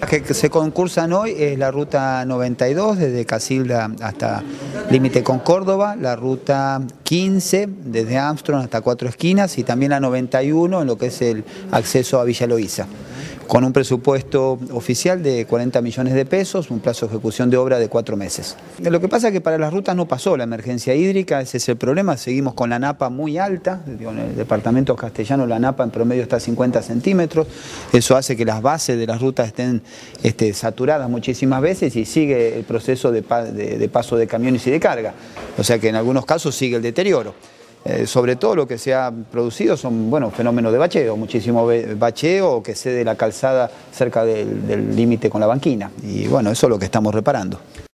Que se concursan hoy es la ruta 92 desde Casilda hasta límite con Córdoba, la ruta 15 desde Armstrong hasta Cuatro Esquinas y también la 91 en lo que es el acceso a Villa Loíza, con un presupuesto oficial de 40 millones de pesos, un plazo de ejecución de obra de 4 meses. Lo que pasa es que para las rutas no pasó la emergencia hídrica, ese es el problema, seguimos con la napa muy alta, en el departamento castellano la napa en promedio está a 50 centímetros, eso hace que las bases de las rutas estén saturadas muchísimas veces y sigue el proceso de paso de camiones y de carga, o sea que en algunos casos sigue el deterioro. Sobre todo lo que se ha producido son fenómenos de bacheo, muchísimo bacheo que cede la calzada cerca del límite con la banquina y eso es lo que estamos reparando.